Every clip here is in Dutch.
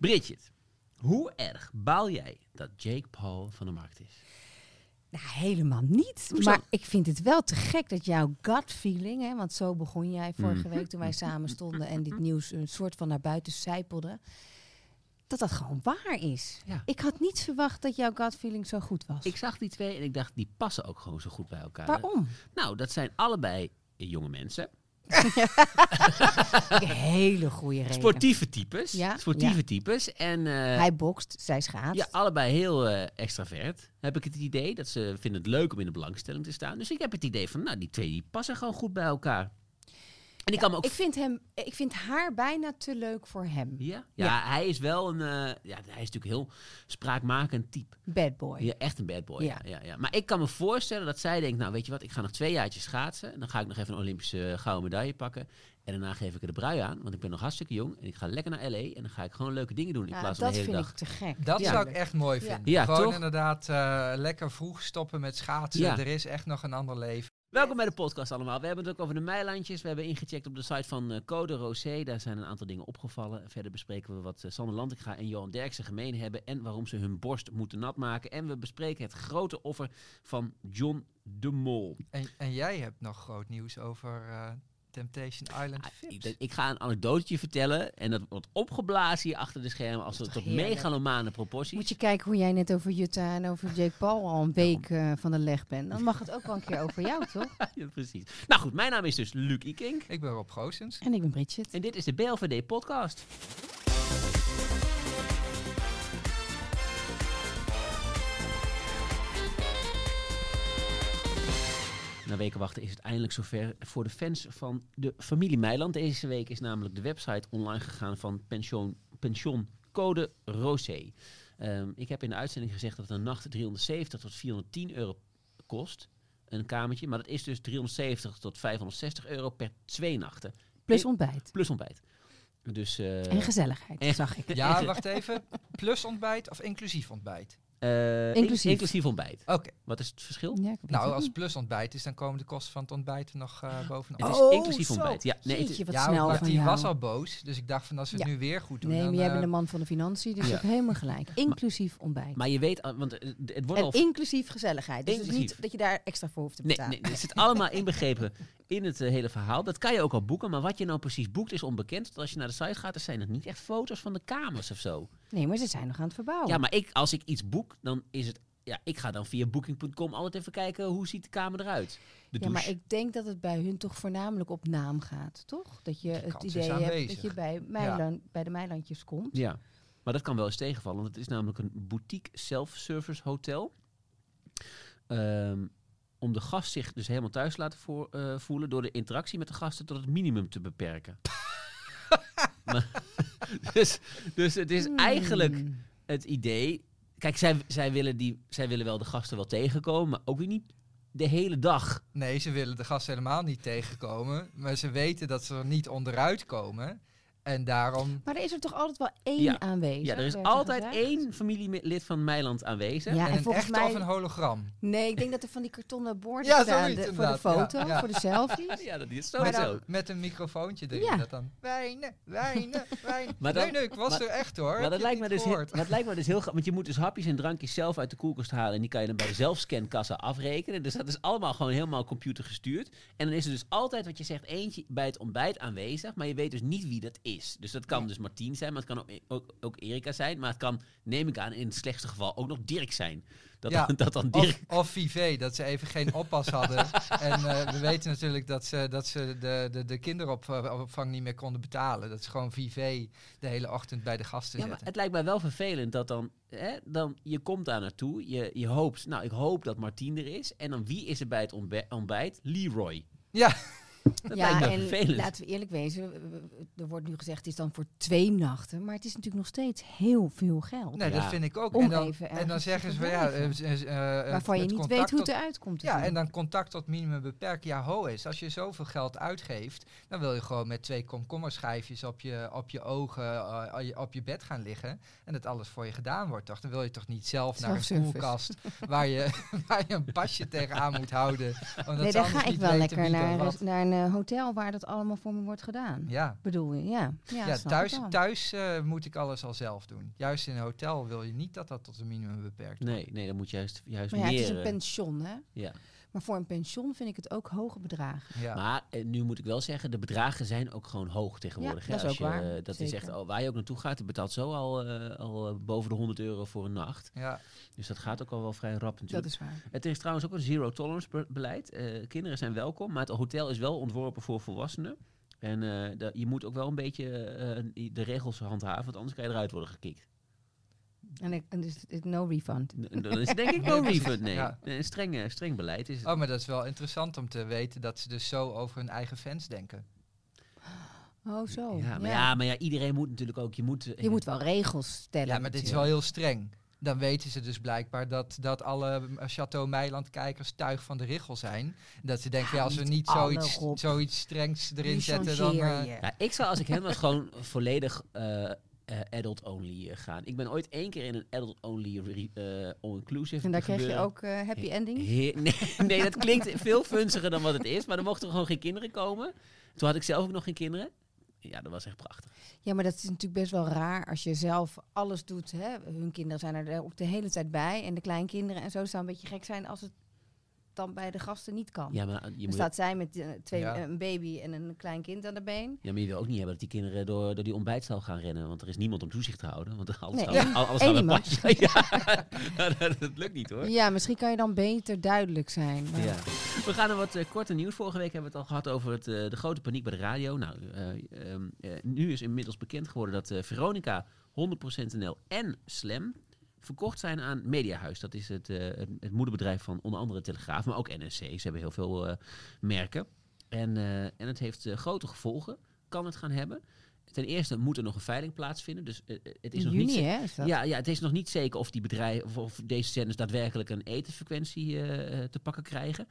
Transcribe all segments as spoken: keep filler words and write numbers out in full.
Bridget, hoe erg baal jij dat Jake Paul van de markt is? Nou, helemaal niet. Hoezo? Maar ik vind het wel te gek dat jouw gut feeling, hè, want zo begon jij vorige Mm. week toen wij samen stonden en dit nieuws een soort van naar buiten sijpelde, dat dat gewoon waar is. Ja. Ik had niet verwacht dat jouw gut feeling zo goed was. Ik zag die twee en ik dacht, die passen ook gewoon zo goed bij elkaar. Waarom? Nou, dat zijn allebei jonge mensen. Hele goede reden. Sportieve types. Ja, Sportieve ja. types. En eh, Hij bokst, zij schaatst. ja, allebei heel eh, extravert. Heb ik het idee dat ze vinden het leuk om in de belangstelling te staan. Dus ik heb het idee van, nou, die twee die passen gewoon goed bij elkaar. En ik kan me ook... Ik vind, hem, ik vind haar bijna te leuk voor hem. Ja? Ja, Ja. hij is wel een... eh, ja, hij is natuurlijk heel spraakmakend type. Bad boy. Ja, echt een bad boy. Ja. Ja. Ja, ja. Maar ik kan me voorstellen dat zij denkt, nou weet je wat, ik ga nog twee jaartjes schaatsen. En dan ga ik nog even een Olympische gouden medaille pakken. En daarna geef ik er de brui aan, want ik ben nog hartstikke jong. En ik ga lekker naar L A en dan ga ik gewoon leuke dingen doen in Ja, plaats van dat de hele vind dag. ik te gek. Dat Ja. zou ik echt mooi Ja. vinden. Ja, Gewoon toch? inderdaad eh, lekker vroeg stoppen met schaatsen. Ja. Er is echt nog een ander leven. Welkom bij de podcast allemaal. We hebben het ook over de meilandjes. We hebben ingecheckt op de site van uh, Code Rosé. Daar zijn een aantal dingen opgevallen. Verder bespreken we wat uh, Sander Lantinga en Johan Derksen gemeen hebben. En waarom ze hun borst moeten nat maken. En we bespreken het grote offer van John de Mol. En, en jij hebt nog groot nieuws over eh, Temptation Island Ah, Vips. ik, ik ga een anekdotetje vertellen. En dat wordt opgeblazen hier achter de schermen. Als Dat het is tot toch heerlijk. megalomane proporties. Moet je kijken hoe jij net over Jutta en over Jake Paul al een week uh, van de leg bent. Dan mag het ook wel een keer over jou, toch? Ja, precies. Nou goed, mijn naam is dus Luc Ikink. Ik ben Rob Goossens. En ik ben Bridget. En dit is de B L V D podcast. Na weken wachten is het eindelijk zover voor de fans van de familie Meiland. Deze week is namelijk de website online gegaan van pension, pension Code Rosé. Um, ik heb in de uitzending gezegd dat een nacht driehonderdzeventig tot vierhonderdtien euro kost. Een kamertje. Maar dat is dus driehonderdzeventig tot vijfhonderdzestig euro per twee nachten. Plus ontbijt. Plus ontbijt. Dus, uh, En gezelligheid, en- zag ik. Ja, wacht even. Plus ontbijt of inclusief ontbijt? Uh, Inclusief. inclusief ontbijt. Oké. Wat is het verschil? Ja, ik weet Nou, het als niet. plus ontbijt is, dan komen de kosten van het ontbijt er nog uh, bovenop. Het is Oh, inclusief zo. ontbijt. Ja, nee, het- Jeetje, wat ja, snel van Martien jou. was al boos, dus ik dacht van als we het Ja. nu weer goed doen. Nee, dan, maar jij eh, bent de man van de financiën, dus Ja. je hebt helemaal gelijk. Inclusief ontbijt. maar je weet, al- want het, het wordt En al... inclusief gezelligheid. Dus het is Inclusief. niet dat je daar extra voor hoeft te Nee, betalen. nee, het zit allemaal inbegrepen in het uh, hele verhaal. Dat kan je ook al boeken, maar wat je nou precies boekt is onbekend. Want als je naar de site gaat, dan zijn het niet echt foto's van de kamers of zo. Nee, maar ze zijn nog aan het verbouwen. Ja, maar ik, als ik iets boek, dan is het... Ja, ik ga dan via booking punt com altijd even kijken hoe ziet de kamer eruit. De Ja, maar douche. ik denk dat het bij hun toch voornamelijk op naam gaat, toch? Dat je het kans is idee hebt aanwezig. dat je bij, Meiland, bij de Meilandjes komt. Ja, maar dat kan wel eens tegenvallen. Want het is namelijk een boutique self-service hotel. Um, om de gast zich dus helemaal thuis te laten voor, uh, voelen... door de interactie met de gasten tot het minimum te beperken. maar, dus, dus het is Hmm. eigenlijk het idee... Kijk, zij, zij, willen die, zij willen wel de gasten wel tegenkomen... maar ook weer niet de hele dag. Nee, ze willen de gasten helemaal niet tegenkomen. Maar ze weten dat ze er niet onderuit komen. En daarom... Maar er is er toch altijd wel één Ja. aanwezig? Ja, er is werd er altijd gezegd. één familielid van Meiland aanwezig. Ja, en en een volgens echte mij... of een hologram? Nee, ik denk dat er van die kartonnen borden Ja, staan zoiets de- voor de inderdaad. foto, Ja, ja. voor de selfies. Ja, dat is Maar sowieso. dan- Met een microfoontje erin. Ja. Dat dan... Wijnen, wijnen, wijnen. Maar dan- nee, nee, ik was maar- er echt hoor. Maar Heb dat je lijkt, me het dus niet heel, gehoord? dat lijkt me dus heel grappig. Want je moet dus hapjes en drankjes zelf uit de koelkast halen. En die kan je dan bij de zelfscankassa afrekenen. Dus dat is allemaal gewoon helemaal computergestuurd. En dan is er dus altijd, wat je zegt, eentje bij het ontbijt aanwezig. Maar je weet dus niet wie dat is. Dus dat kan Nee. dus Martien zijn, maar het kan ook, ook, ook Erika zijn. Maar het kan, neem ik aan, in het slechtste geval ook nog Dirk zijn. Dat, Ja. dan, dat dan Dirk... Of, of Vivé, dat ze even geen oppas hadden. en uh, we weten natuurlijk dat ze, dat ze de, de, de kinderopvang niet meer konden betalen. Dat ze gewoon Vivé de hele ochtend bij de gasten Ja, maar zetten. het lijkt mij wel vervelend dat dan, hè, dan je komt daar naartoe, je, je hoopt, nou ik hoop dat Martien er is. En dan wie is er bij het ontbij- ontbijt? Leroy. Ja, Dat Ja, lijkt me en vervelend. laten we eerlijk wezen, w- w- er wordt nu gezegd het is dan voor twee nachten, maar het is natuurlijk nog steeds heel veel geld. nee, Ja. dat vind ik ook. Om En dan, even en dan ergens zeggen te ze van ja, verblijven. eh, eh, eh, Waarvan je het niet contact weet hoe tot- het eruit komt te Ja, zien. en dan contact tot minimum beperken. Ja, ho is. Als je zoveel geld uitgeeft, dan wil je gewoon met twee komkommerschijfjes op je, op je ogen, uh, je- op je bed gaan liggen. En dat alles voor je gedaan wordt, toch? Dan wil je toch niet zelf naar een Self-service. koelkast waar je, waar je een pasje tegenaan moet houden. Omdat Nee, ze daar anders ga ik niet wel weten lekker wie er naar, wat. naar een uh, hotel waar dat allemaal voor me wordt gedaan. Ja. Bedoel je? Ja, ja, Ja, snap thuis, ik wel. thuis uh, moet ik alles al zelf doen. Juist in een hotel wil je niet dat dat tot een minimum beperkt wordt. Nee, nee, dan moet je juist, juist Maar ja, meer... het is een eh, pension, hè? ja. Maar voor een pension vind ik het ook hoge bedragen. Ja. Maar eh, nu moet ik wel zeggen, de bedragen zijn ook gewoon hoog tegenwoordig. Ja, hè. dat is Als ook je, waar, eh, Dat is zeker. echt, al, waar je ook naartoe gaat, je betaalt zo al, uh, al uh, boven de honderd euro voor een nacht. Ja. Dus dat gaat ook al wel vrij rap natuurlijk. Dat is waar. Het is trouwens ook een zero tolerance be- beleid. Uh, kinderen zijn welkom, maar het hotel is wel ontworpen voor volwassenen. En uh, de, je moet ook wel een beetje uh, de regels handhaven, want anders kan je eruit worden gekikt. En, ik, en dus het no refund. N- Dan is het denk ik no refund, nee. Ja. Nee, Een streng, uh, streng beleid is het. Oh, maar dat is wel interessant om te weten dat ze dus zo over hun eigen fans denken. Oh, zo. ja, maar ja. maar ja, iedereen moet natuurlijk ook... Je moet, uh, Je moet wel regels stellen. Ja, maar dit is wel heel streng. Dan weten ze dus blijkbaar dat, dat alle Chateau Meiland-kijkers tuig van de richel zijn. Dat ze denken, Ja, ja, als we niet niet alle, zoiets, Rob. zoiets strengs erin Nu zetten, dan... changeer Uh, je. Ja, ik zou als ik helemaal gewoon volledig uh, uh, adult-only uh, gaan. Ik ben ooit één keer in een adult-only uh, all-inclusive En daar kreeg je gebeuren. ook uh, happy ending? Heer, nee, nee, dat klinkt veel funziger dan wat het is. Maar er mochten gewoon geen kinderen komen. Toen had ik zelf ook nog geen kinderen. Ja, dat was echt prachtig. Ja, maar dat is natuurlijk best wel raar als je zelf alles doet. Hè? Hun kinderen zijn er ook de hele tijd bij. En de kleinkinderen en zo. Het zou een beetje gek zijn als het dan bij de gasten niet kan. Ja, maar je, Dan moet, staat zij met uh, twee, Ja. uh, een baby en een klein kind aan de been. ja, maar je wil ook niet hebben dat die kinderen door, door die ontbijtzaal gaan rennen. Want er is niemand om toezicht te houden. Want alles Nee, gaat, één- al- alles één gaat iemand. pas. Ja, nou, dat, dat lukt niet hoor. Ja, misschien kan je dan beter duidelijk zijn. Maar Ja. We gaan naar wat uh, korte nieuws. Vorige week hebben we het al gehad over het, uh, de grote paniek bij de radio. Nou, uh, um, uh, nu is inmiddels bekend geworden dat uh, Veronica, honderd procent N L en Slam verkocht zijn aan Mediahuis. Dat is het, uh, het, het moederbedrijf van onder andere Telegraaf, maar ook N R C. Ze hebben heel veel uh, merken. En, uh, en het heeft uh, grote gevolgen, kan het gaan hebben. Ten eerste moet er nog een veiling plaatsvinden. Dus uh, het is in nog juni, niet ze- hè? Is dat? ja, ja, het is nog niet zeker of die bedrijven of, of deze zenders daadwerkelijk een etenfrequentie uh, te pakken krijgen.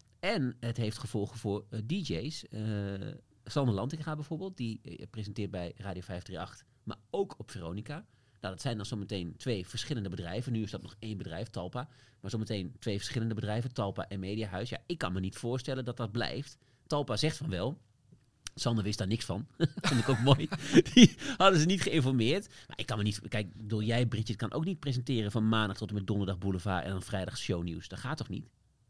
En het heeft gevolgen voor uh, D J's. Uh, Sander Lantinga bijvoorbeeld, die uh, presenteert bij Radio vijf drie acht, maar ook op Veronica. Nou, dat zijn dan zometeen twee verschillende bedrijven. Nu is dat nog één bedrijf, Talpa. Maar zometeen twee verschillende bedrijven, Talpa en Mediahuis. Ja, ik kan me niet voorstellen dat dat blijft. Talpa zegt van wel. Sander wist daar niks van. Dat vond ik ook mooi. Die hadden ze niet geïnformeerd. Maar ik kan me niet... Kijk, door jij, Bridget, kan ook niet presenteren van maandag tot en met donderdag Boulevard en dan vrijdag shownieuws. Dat gaat toch niet?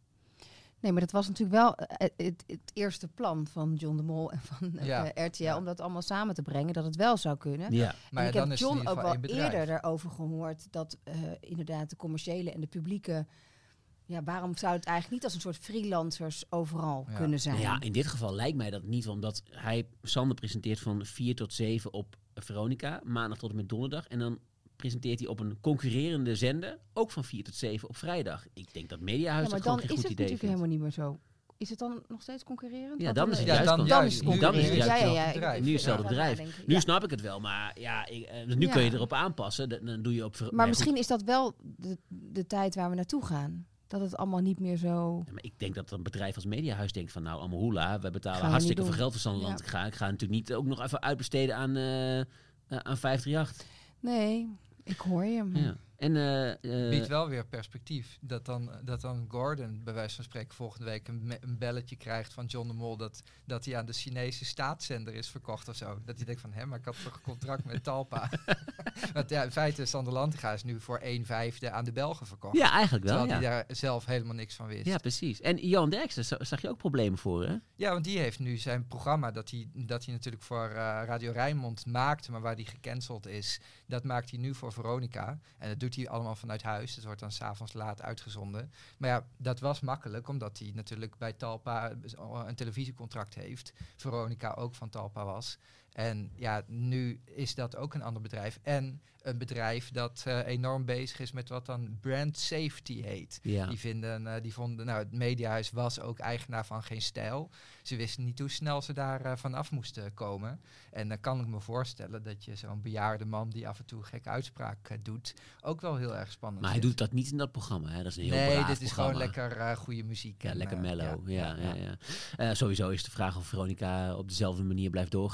Nee, maar dat was natuurlijk wel uh, het, het eerste plan van John de Mol en van uh, Ja. R T L... Ja. om dat allemaal samen te brengen, dat het wel zou kunnen. Ja. maar en ik dan heb is het in John ieder ook geval wel één bedrijf. eerder daarover gehoord... dat uh, inderdaad de commerciële en de publieke... Ja, waarom zou het eigenlijk niet als een soort freelancers overal Ja. kunnen zijn? Nou ja, in dit geval lijkt mij dat niet, omdat hij Sander presenteert van vier tot zeven op Veronica, maandag tot en met donderdag. En dan presenteert hij op een concurrerende zender, ook van vier tot zeven op vrijdag. Ik denk dat Mediahuis Ja, maar dat gewoon dan geen is goed het idee natuurlijk vindt. helemaal niet meer zo. Is het dan nog steeds concurrerend? Ja, Want dan is het Ja, juist dan con- juist. Dan is het Nu- dan is het concurrerend. juist Ja, ja, ja. bedrijf. ik- Nu ik is hetzelfde ga bedrijf. nadenken. Nu Ja. snap ik het wel, maar ja, ik, eh, dus nu Ja. kun je erop aanpassen. Dan, dan doe je op... ver- Maar nee, misschien goed. is dat wel de, de tijd waar we naartoe gaan. Dat het allemaal niet meer zo... Ja, maar ik denk dat een bedrijf als Mediahuis denkt van nou, allemaal hoela, we betalen Gaan we hartstikke niet veel doen. geld voor Sanderland. Ja. Ik, ga, ik ga natuurlijk niet ook nog even uitbesteden aan, uh, uh, aan vijf drie acht. Nee, ik hoor je. maar- Ja. En uh, uh, Biedt wel weer perspectief. Dat dan, dat dan Gordon, bij wijze van spreken, volgende week een, me- een belletje krijgt van John de Mol dat, dat hij aan de Chinese staatszender is verkocht of zo. Dat hij denkt van, hè, maar ik had toch een contract met Talpa. Want ja, in feite, Sander Lantinga is nu voor een vijfde aan de Belgen verkocht. ja, eigenlijk wel. Terwijl Ja. hij daar zelf helemaal niks van wist. Ja, precies. En Johan Derksen, za- zag je ook problemen voor, hè? Ja, want die heeft nu zijn programma dat hij, dat hij natuurlijk voor uh, Radio Rijnmond maakte, maar waar die gecanceld is. Dat maakt hij nu voor Veronica. En dat doet hij allemaal vanuit huis. Het wordt dan 's avonds laat uitgezonden. Maar ja, dat was makkelijk, omdat hij natuurlijk bij Talpa een televisiecontract heeft. Veronica ook van Talpa was. En ja, nu is dat ook een ander bedrijf. En een bedrijf dat uh, enorm bezig is met wat dan brand safety heet. Ja. Die, vinden, uh, die vonden, nou, het Mediahuis was ook eigenaar van Geen Stijl. Ze wisten niet hoe snel ze daar uh, vanaf moesten komen. En dan kan ik me voorstellen dat je zo'n bejaarde man die af en toe gekke uitspraak uh, doet, ook wel heel erg spannend Maar hij vindt. doet dat niet in dat programma, hè? Dat is een heel Nee, braaf dit is programma. gewoon lekker uh, goede muziek. Ja, en, lekker uh, mellow. Ja, ja, ja, ja. Uh, sowieso is de vraag of Veronica op dezelfde manier blijft doorgaan. Want uh, Ja.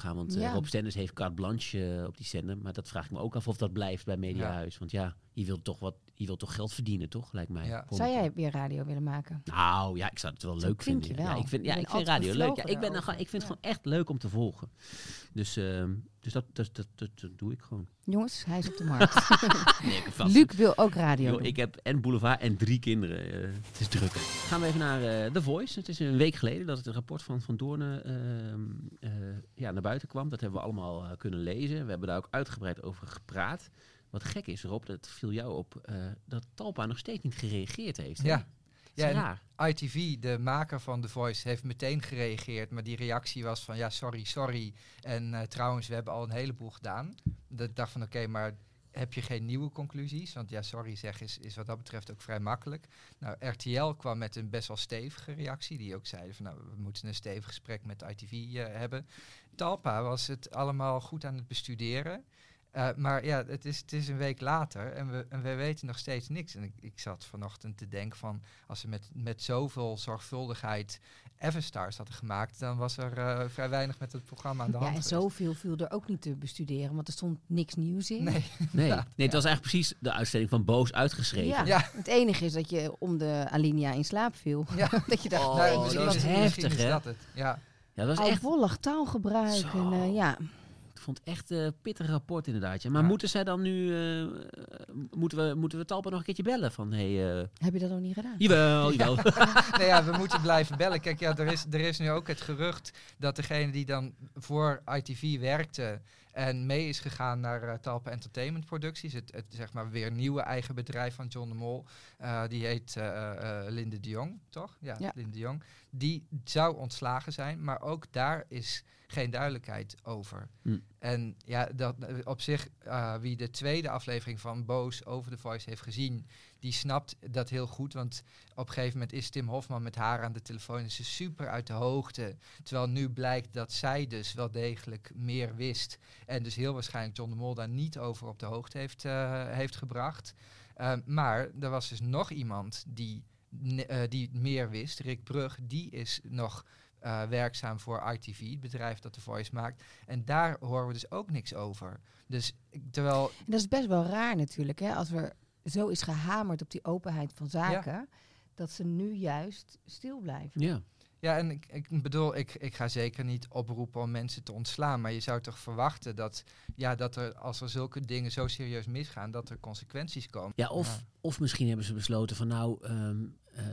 Ja. Rob Stenders heeft carte blanche uh, op die zender. Maar dat vraag ik me ook af of dat blijft bij Mediahuis. Ja. Want ja, je wilt toch wat, je wilt toch geld verdienen, toch? Lijkt mij. Ja. Zou jij weer radio willen maken? Nou ja, ik zou het wel Zo leuk vinden. Wel. Ja, ik vind, ja, ik vind radio leuk. Ja, ik, ben dan, ik vind het ja. gewoon echt leuk om te volgen. Dus, uh, dus dat, dat, dat, dat, dat doe ik gewoon. Jongens, hij is op de markt. nee, ik vast... Luc wil ook radio Yo, doen. Ik heb en Boulevard en drie kinderen. Uh, het is druk. Gaan we even naar uh, The Voice. Het is een week geleden dat het een rapport van Van Doornen uh, uh, ja, naar buiten kwam. Dat hebben we allemaal uh, kunnen lezen. We hebben daar ook uitgebreid over gepraat. Wat gek is, Rob, dat viel jou op, uh, dat Talpa nog steeds niet gereageerd heeft. Ja. Ja, raar. I T V, de maker van The Voice, heeft meteen gereageerd. Maar die reactie was van, ja, sorry, sorry. En uh, trouwens, we hebben al een heleboel gedaan. Dat ik dacht van, oké, okay, maar heb je geen nieuwe conclusies? Want ja, sorry zeg is, is wat dat betreft ook vrij makkelijk. Nou, R T L kwam met een best wel stevige reactie. Die ook zeiden van, nou, we moeten een stevig gesprek met I T V uh, hebben. Talpa was het allemaal goed aan het bestuderen. Uh, maar ja, het is, het is een week later en we, en we weten nog steeds niks. En ik, ik zat vanochtend te denken van, als ze met, met zoveel zorgvuldigheid Everstars hadden gemaakt, dan was er uh, vrij weinig met het programma aan de ja, hand en geweest. Zoveel viel er ook niet te bestuderen, want er stond niks nieuws in. Nee, nee, nee het was eigenlijk precies de uitstelling van Boos uitgeschreven. Ja, ja. Het enige is dat je om de Alinea in slaap viel. Ja. dat je dacht, oh, nee, dat dat was was heftig, hè? Dat het. Ja. Ja, dat was echt oudbollig taalgebruik. En, uh, ja. Ik vond het echt een uh, pittig rapport inderdaad. Ja. Maar ja. moeten zij dan nu... Uh, moeten, we, moeten we Talpa nog een keertje bellen? Van, hey, uh... Heb je dat nog niet gedaan? Jawel, jawel. nee, ja, we moeten blijven bellen. Kijk, ja, er is, er is nu ook het gerucht dat degene die dan voor I T V werkte en mee is gegaan naar uh, Talpa Entertainment Producties, het, het zeg maar weer nieuwe eigen bedrijf van John de Mol, uh, die heet uh, uh, Linde de Jong, toch? Ja, ja, Linde de Jong. Die zou ontslagen zijn, maar ook daar is geen duidelijkheid over. Hm. En ja, dat op zich, uh, wie de tweede aflevering van Boos over The Voice heeft gezien, die snapt dat heel goed. Want op een gegeven moment is Tim Hofman met haar aan de telefoon. En ze is super uit de hoogte. Terwijl nu blijkt dat zij dus wel degelijk meer wist. En dus heel waarschijnlijk John de Mol daar niet over op de hoogte heeft, uh, heeft gebracht. Uh, maar er was dus nog iemand die, uh, die meer wist. Rick Brug, die is nog Uh, werkzaam voor I T V, het bedrijf dat The Voice maakt. En daar horen we dus ook niks over. Dus terwijl... En dat is best wel raar natuurlijk, hè? Als er zo is gehamerd op die openheid van zaken, ja. dat ze nu juist stil blijven. Ja. Ja, en ik, ik bedoel, ik, ik ga zeker niet oproepen om mensen te ontslaan, maar je zou toch verwachten dat, ja, dat er, als er zulke dingen zo serieus misgaan, dat er consequenties komen. Ja, of, ja. of misschien hebben ze besloten van nou... Um, uh,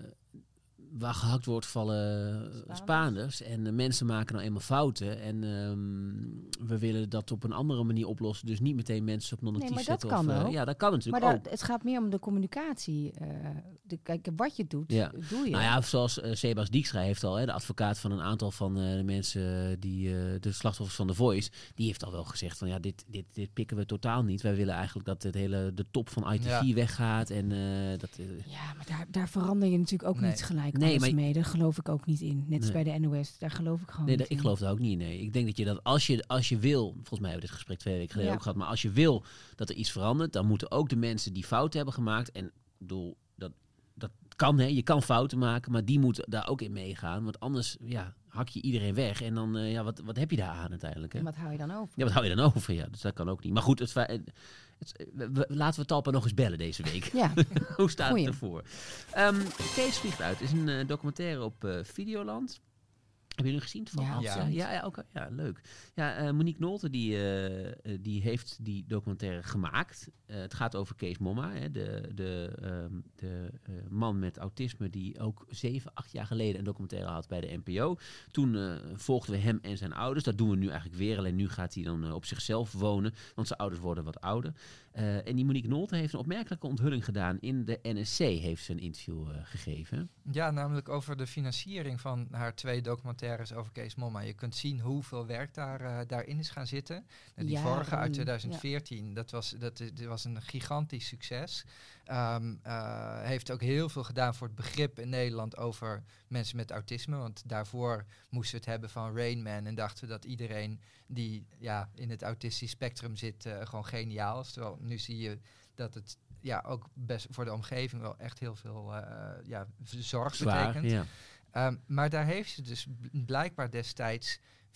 waar gehakt wordt vallen Spaanders. Spaanders. En uh, mensen maken nou eenmaal fouten. En um, we willen dat op een andere manier oplossen. Dus niet meteen mensen op non-actief nee, zetten. Dat of, kan uh, ook. Ja, dat kan natuurlijk maar ook. Maar het gaat meer om de communicatie. Uh, de, kijk, wat je doet, ja. doe je. Nou ja, zoals uh, Sebas Dijkstra heeft al, hè, de advocaat van een aantal van uh, de mensen die uh, de slachtoffers van The Voice, die heeft al wel gezegd van ja, dit, dit, dit pikken we totaal niet. Wij willen eigenlijk dat het hele, de top van I T V ja. weggaat. En, uh, dat, uh, ja, maar daar, daar verander je natuurlijk ook nee. niet gelijk nee, alles maar mee. Daar geloof ik ook niet in. Net als nee. bij de N O S, daar geloof ik gewoon nee, niet dat, in. Ik geloof daar ook niet in. Nee. Ik denk dat je dat als je, als je wil, volgens mij hebben we dit gesprek twee weken geleden ja. ook gehad, maar als je wil dat er iets verandert, dan moeten ook de mensen die fouten hebben gemaakt, en ik bedoel, dat, dat kan, hè, je kan fouten maken, maar die moeten daar ook in meegaan, want anders ja, hak je iedereen weg en dan, uh, ja, wat, wat heb je daar aan uiteindelijk? Hè? En wat hou je dan over? Ja, wat hou je dan over? Ja, dus dat kan ook niet. Maar goed, het, het, het, we, laten we Talpa nog eens bellen deze week. Ja. Hoe staat Goeie. het ervoor? Um, Kees vliegt uit. Het is een uh, documentaire op uh, Videoland. Heb je nu gezien? Van ja, ja, ja, ja, okay. ja, leuk. Ja, uh, Monique Nolte die, uh, die heeft die documentaire gemaakt. Uh, het gaat over Kees Momma, hè, de, de, um, de uh, man met autisme die ook zeven, acht jaar geleden een documentaire had bij de N P O. Toen uh, volgden we hem en zijn ouders. Dat doen we nu eigenlijk weer. Alleen nu gaat hij dan uh, op zichzelf wonen, want zijn ouders worden wat ouder. Uh, en die Monique Nolte heeft een opmerkelijke onthulling gedaan. In de N S C heeft ze een interview uh, gegeven. Ja, namelijk over de financiering van haar twee documentaires over Kees Momma. Je kunt zien hoeveel werk daar, uh, daarin is gaan zitten. Uh, die ja, vorige uit twintig veertien, ja. dat, was, dat, dat was een gigantisch succes. Um, uh, heeft ook heel veel gedaan voor het begrip in Nederland over mensen met autisme. Want daarvoor moesten we het hebben van Rain Man en dachten we dat iedereen die ja, in het autistisch spectrum zit uh, gewoon geniaal is. Terwijl nu zie je dat het ja, ook best voor de omgeving wel echt heel veel uh, ja, zorg Zwaar, betekent. Ja. Um, maar daar heeft ze dus blijkbaar destijds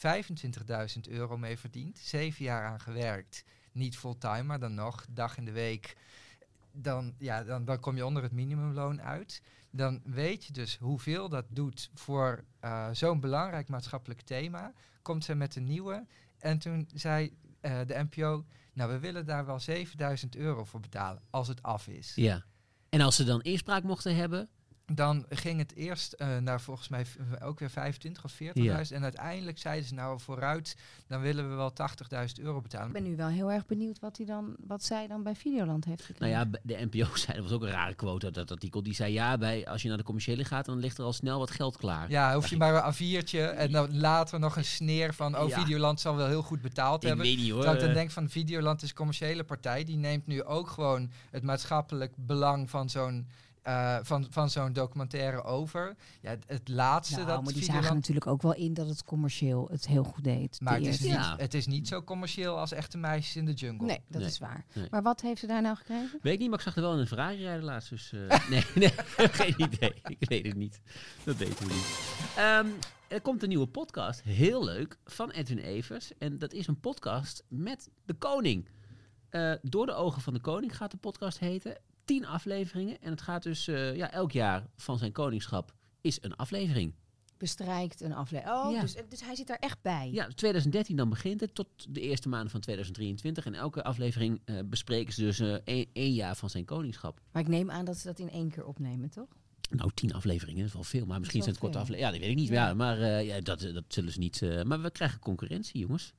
vijfentwintigduizend euro mee verdiend. Zeven jaar aan gewerkt. Niet fulltime, maar dan nog, dag in de week. Dan, ja, dan, dan kom je onder het minimumloon uit. Dan weet je dus hoeveel dat doet voor uh, zo'n belangrijk maatschappelijk thema. Komt ze met een nieuwe. En toen zei uh, de N P O, nou, we willen daar wel zevenduizend euro voor betalen als het af is. Ja. En als ze dan inspraak mochten hebben? Dan ging het eerst uh, naar volgens mij v- ook weer vijfentwintig of veertigduizend. Ja. En uiteindelijk zeiden ze nou vooruit, dan willen we wel tachtigduizend euro betalen. Ik ben nu wel heel erg benieuwd wat, hij dan, wat zij dan bij Videoland heeft gekregen. Nou ja, b- de N P O zei, dat was ook een rare quote, dat artikel. Die zei, ja, bij, als je naar de commerciële gaat, dan ligt er al snel wat geld klaar. Ja, hoef je maar een A viertje en dan later nog een sneer van, oh, Ja. Videoland zal wel heel goed betaald Ik hebben. weet niet hoor. Dat ik dan Eh, denk van, Videoland is een commerciële partij. Die neemt nu ook gewoon het maatschappelijk belang van zo'n uh, van, van zo'n documentaire over. Ja, het, het laatste nou, dat maar die Videoland... zagen natuurlijk ook wel in dat het commercieel het heel goed deed. Maar de het is, eerste. niet, Ja. het is niet zo commercieel als Echte Meisjes in de Jungle. Nee, dat Nee. is waar. Nee. Maar wat heeft ze daar nou gekregen? Weet ik niet, maar ik zag er wel in een Ferrari rijden laatst. Dus, uh, nee, nee, geen idee. Ik weet het niet. Dat weten we niet. Um, er komt een nieuwe podcast, heel leuk, van Edwin Evers. En dat is een podcast met de koning. Uh, Door de ogen van de koning gaat de podcast heten. Tien afleveringen. En het gaat dus uh, ja, elk jaar van zijn koningschap is een aflevering. Bestrijkt een aflevering. Oh, Ja. dus, dus hij zit daar echt bij. Ja, twintig dertien dan begint het tot de eerste maanden van twintig drieëntwintig. En elke aflevering uh, bespreken ze dus uh, één, één jaar van zijn koningschap. Maar ik neem aan dat ze dat in één keer opnemen, toch? Nou, tien afleveringen is wel veel, maar misschien zijn wel het korte veel. afleveringen. Ja, dat weet ik niet. Ja. Ja, maar uh, ja, dat, dat zullen ze niet. Uh, maar we krijgen concurrentie, jongens.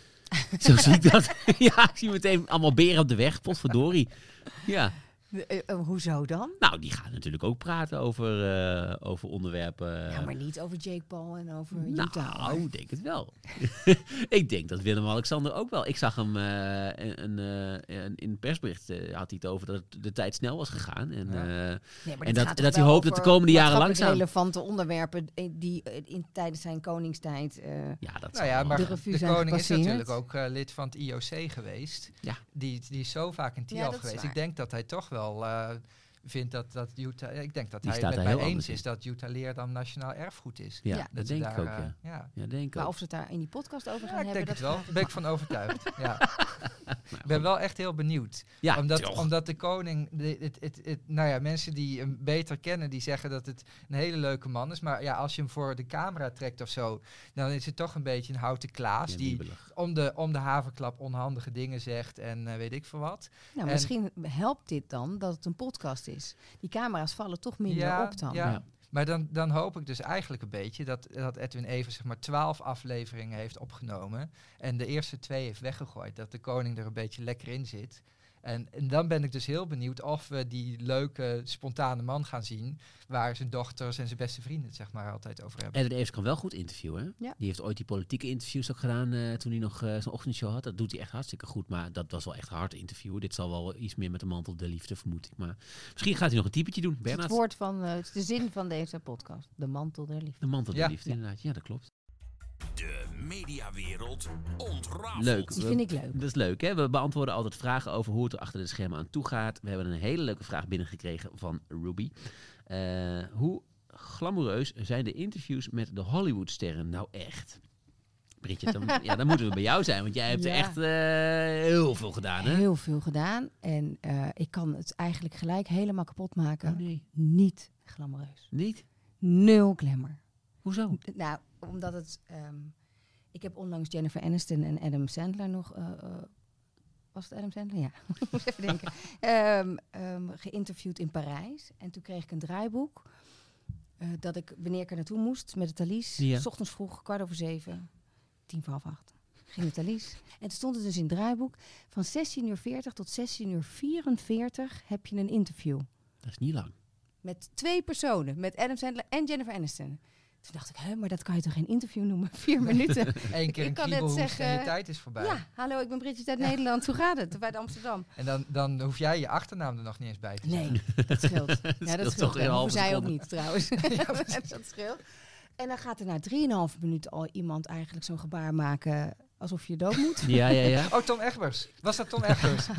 Zo zie ik dat. Ja, ik zie meteen allemaal beren op de weg. Potverdorie. Ja. Uh, uh, hoezo dan? Nou, die gaan natuurlijk ook praten over, uh, over onderwerpen. Ja, maar niet over Jake Paul en over Utah. Nou, ik denk het wel. Ik denk dat Willem-Alexander ook wel. Ik zag hem uh, een, uh, een, in een persbericht uh, had hij het over dat het de tijd snel was gegaan. En, Ja. uh, Nee, maar en dit dat, gaat dat toch hij wel hoopt dat de over komende jaren maatschappelijk langzaam... relevante onderwerpen eh, die eh, in, tijdens zijn koningstijd... uh, Ja, dat Nou ja, maar De de, revue zijn koning is gepasseerd. natuurlijk ook uh, lid van het I O C geweest. Ja. Die, die is zo vaak in Ja, Tialf dat is geweest. waar. Ik denk dat hij toch wel uh, vindt dat, dat Utah... Ik denk dat Die hij staat het met daar mij heel eens anders is dat Utah Leerdam nationaal erfgoed is. Ja, Ja. dat Dat ze denk ik daar, ook, uh, ja. ja. Ja, denk ik maar ook. of ze het daar in die podcast over Ja, gaan ik hebben... denk het dat wel. vraag Daar ik ben ik me van overtuigd. Ja. Nou, Ik ben wel echt heel benieuwd. ja, omdat, toch. omdat de koning, de, het, het, het, nou ja, mensen die hem beter kennen, die zeggen dat het een hele leuke man is. Maar ja, als je hem voor de camera trekt of zo, dan is het toch een beetje een houten klaas. Ja, die wiebelig. om de, om de haverklap onhandige dingen zegt en uh, weet ik veel wat. Nou, En- misschien helpt dit dan dat het een podcast is. Die camera's vallen toch minder Ja, op dan. ja. Ja. Maar dan, dan hoop ik dus eigenlijk een beetje dat, dat Edwin Evers zeg maar twaalf afleveringen heeft opgenomen. En de eerste twee heeft weggegooid. Dat de koning er een beetje lekker in zit. En, en dan ben ik dus heel benieuwd of we die leuke, spontane man gaan zien. Waar zijn dochters en zijn beste vrienden het zeg maar altijd over hebben. Edwin Evers kan wel goed interviewen. Hè? Ja. Die heeft ooit die politieke interviews ook gedaan uh, toen hij nog uh, zijn ochtendshow had. Dat doet hij echt hartstikke goed. Maar dat was wel echt hard interviewen. Dit zal wel iets meer met de mantel der liefde, vermoed ik. Maar misschien gaat hij nog een typetje doen. Het is het Bernard, woord van, uh, het is de zin van deze podcast. De mantel der liefde. de mantel der Ja. liefde, inderdaad. Ja, dat klopt. De mediawereld ontrafeld. Leuk. Die We- vind ik leuk. Dat is leuk, hè? We beantwoorden altijd vragen over hoe het er achter de schermen aan toe gaat. We hebben een hele leuke vraag binnengekregen van Ruby. Uh, hoe glamoureus zijn de interviews met de Hollywoodsterren nou echt? Bridget, dan, ja, dan moeten we bij jou zijn, want jij hebt er Ja. echt uh, heel veel gedaan, hè? Heel veel gedaan. En uh, ik kan het eigenlijk gelijk helemaal kapot maken. Oh nee, Niet glamoureus. niet? Nul glamour. Hoezo? Nou, omdat het... Um, ik heb onlangs Jennifer Aniston en Adam Sandler nog... Uh, uh, was het Adam Sandler? Ja, ik moet even denken. Um, um, geïnterviewd in Parijs. En toen kreeg ik een draaiboek. Uh, dat ik, wanneer ik er naartoe moest met het Thalys. Ja. 's ochtends vroeg, kwart over zeven. Tien voor half acht. Ging het Thalys. En toen stond het dus in het draaiboek. Van zestien uur veertig tot zestien uur vierenveertig heb je een interview. Dat is niet lang. Met twee personen. Met Adam Sandler en Jennifer Aniston. Toen dacht ik, hè, maar dat kan je toch geen interview noemen? Vier minuten. Eén keer Ik een kan net kriebelhoest en zeggen, je tijd is voorbij. Ja, hallo, ik ben Bridget uit Nederland. Hoe gaat het? Bij de Amsterdam. En dan, dan hoef jij je achternaam er nog niet eens bij te zetten. Nee, dat scheelt. Ja, scheelt dat toch scheelt. een wel. halve Hoeven zij ook seconde. niet, trouwens. Dat scheelt. En dan gaat er na drieënhalve minuten al iemand eigenlijk zo'n gebaar maken alsof je dood moet. Ja, ja, ja. Oh, Tom Egbers. Was dat Tom Egbers?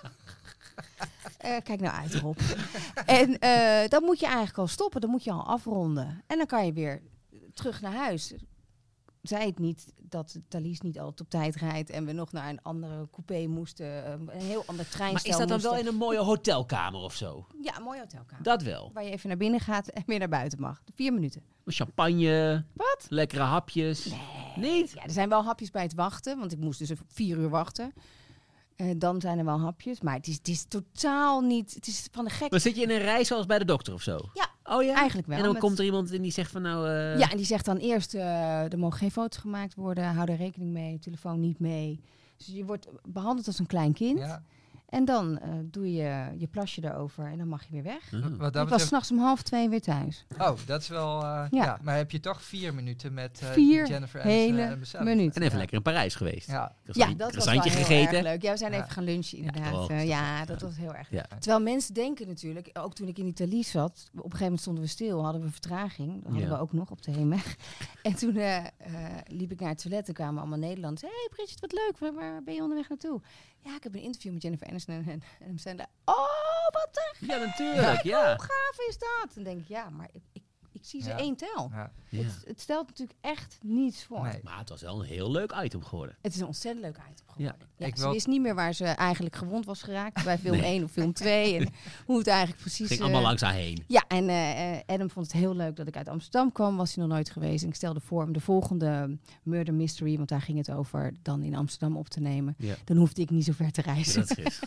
Uh, kijk nou uit, Rob. En uh, dan moet je eigenlijk al stoppen. Dan moet je al afronden. En dan kan je weer terug naar huis. zei het niet dat Thalys niet altijd op tijd rijdt en we nog naar een andere coupé moesten, een heel ander treinstel Maar is dat dan moesten. wel in een mooie hotelkamer of zo? Ja, een mooie hotelkamer. Dat wel. Waar je even naar binnen gaat en weer naar buiten mag. Vier minuten. Champagne, Wat? lekkere hapjes. Nee. Niet? Ja, er zijn wel hapjes bij het wachten, want ik moest dus even vier uur wachten. Uh, dan zijn er wel hapjes, maar het is, het is totaal niet, het is van de gek. Dan zit je in een rij zoals bij de dokter of zo? Ja, oh, ja? eigenlijk wel. En dan met... komt er iemand en die zegt van nou... Uh... Ja, en die zegt dan eerst, uh, er mogen geen foto's gemaakt worden, hou er rekening mee, telefoon niet mee. Dus je wordt behandeld als een klein kind. Ja. En dan uh, doe je je plasje erover en dan mag je weer weg. Uh-huh. Wat dat Ik was betreft... 'nachts om half twee weer thuis. Oh, dat is wel... Uh, ja. Ja. ja, maar heb je toch vier minuten met uh, Vier Jennifer hele Aniston en minuten. En even ja. lekker in Parijs geweest. Ja. Ja, dat was wel Croissantje heel gegeten. erg leuk. Ja, we zijn Ja. even gaan lunchen inderdaad. toch, Ja, is ja toch- dat ja. was heel erg Ja. Terwijl mensen denken natuurlijk, ook toen ik in Italië zat, op een gegeven moment stonden we stil, hadden we vertraging. Dat hadden Ja. we ook nog op de heenweg. En toen uh, uh, liep ik naar het toilet en kwamen allemaal Nederlanders. Hé hey Bridget, wat leuk, waar, waar ben je onderweg naartoe? Ja, ik heb een interview met Jennifer Aniston en, en, en Sandler. Oh, wat te Ja, natuurlijk. Ja. hoe gaaf is dat? En denk ik, ja, maar ik, ik, ik zie ze Ja. één tel. Ja. Ja. Het, het stelt natuurlijk echt niets voor. Nee. Maar het was wel een heel leuk item geworden. Het is een ontzettend leuk item geworden. Ja. Ik ze wil- wist niet meer waar ze eigenlijk gewond was geraakt. Bij film Nee. één of film twee. En hoe het eigenlijk precies... Ging eh, allemaal langs haar heen. Ja, en eh, eh, Adam vond het heel leuk dat ik uit Amsterdam kwam. Was hij nog nooit geweest. En ik stelde voor om de volgende murder mystery, want daar ging het over, dan in Amsterdam op te nemen. Ja. Dan hoefde ik niet zo ver te reizen. Dat is.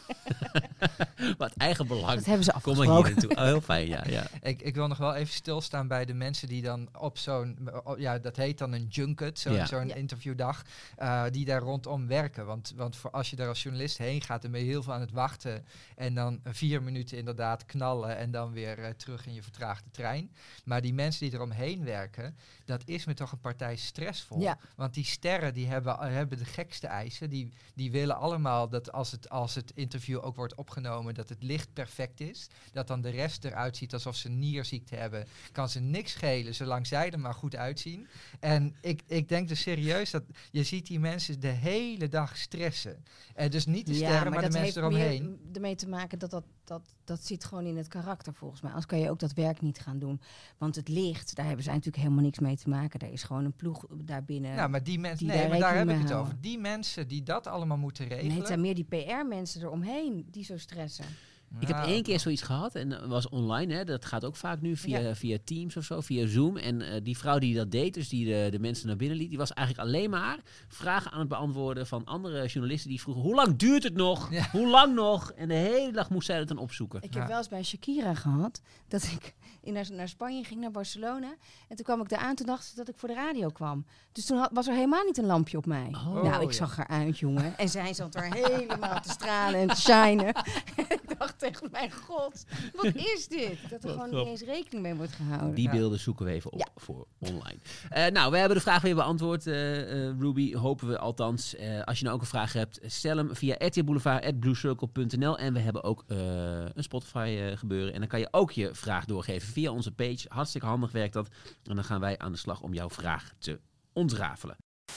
Wat eigen belang. Dat hebben ze Kom maar hier afgesproken. naartoe. Oh, heel fijn, ja. ja. Ik, ik wil nog wel even stilstaan bij de mensen die dan op zo'n, oh, ja, dat heet dan een junket, zo, Ja. zo'n Ja. interviewdag, uh, die daar rondom werken. Want, want voor als je daar als journalist heen gaat, dan ben je heel veel aan het wachten en dan vier minuten inderdaad knallen en dan weer uh, terug in je vertraagde trein. Maar die mensen die eromheen werken, dat is me toch een partij stressvol. Ja. Want die sterren die hebben, uh, hebben de gekste eisen. Die, die willen allemaal dat als het, als het interview ook wordt opgenomen, dat het licht perfect is. Dat dan de rest eruit ziet alsof ze nierziekte hebben. Kan ze niks schelen, zolang zij er maar goed uitzien. En ik, ik denk dus serieus dat je ziet die mensen de hele dag stressen. En dus niet de sterren, maar, de dat mensen heeft eromheen. meer ermee te maken dat dat, dat dat zit gewoon in het karakter volgens mij. Anders kan je ook dat werk niet gaan doen. Want het licht, daar hebben zij natuurlijk helemaal niks mee te maken. Er is gewoon een ploeg daarbinnen. Nou, maar die mensen, die nee, daar maar daar heb rekening ik het mee over. Die mensen die dat allemaal moeten regelen. Nee, het zijn meer die P R-mensen eromheen die zo stressen. Ik heb Nou, één keer zoiets gehad en dat was online. Hè. Dat gaat ook vaak nu via, Ja. via Teams of zo, via Zoom. En uh, die vrouw die dat deed, dus die de, de mensen naar binnen liet, die was eigenlijk alleen maar vragen aan het beantwoorden van andere journalisten die vroegen, hoe lang duurt het nog? Ja. Hoe lang nog? En de hele dag moest zij het dan opzoeken. Ik heb Ja. wel eens bij Shakira gehad dat ik in naar, naar Spanje ging, naar Barcelona. En toen kwam ik daar aan, toen dacht ze dat ik voor de radio kwam. Dus toen had, was er helemaal niet een lampje op mij. Oh. Nou, ik ja. zag eruit, jongen. En zij zat er helemaal te stralen en te shinen. En ik dacht tegen mijn god, wat is dit? Dat er Wat gewoon grappig. niet eens rekening mee wordt gehouden. Die Ja. beelden zoeken we even op Ja. voor online. Uh, nou, we hebben de vraag weer beantwoord, uh, uh, Ruby. Hopen we althans. Uh, als je nou ook een vraag hebt, stel hem via r t l boulevard at blue circle punt n l. En we hebben ook uh, een Spotify uh, gebeuren. En dan kan je ook je vraag doorgeven via onze page. Hartstikke handig werkt dat. En dan gaan wij aan de slag om jouw vraag te ontrafelen.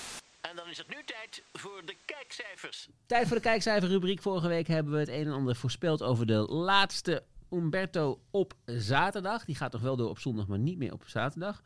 En dan is het nu tijd voor de kijkcijfers. Tijd voor de kijkcijferrubriek. Vorige week hebben we het een en ander voorspeld over de laatste Umberto op zaterdag. Die gaat toch wel door op zondag, maar niet meer op zaterdag.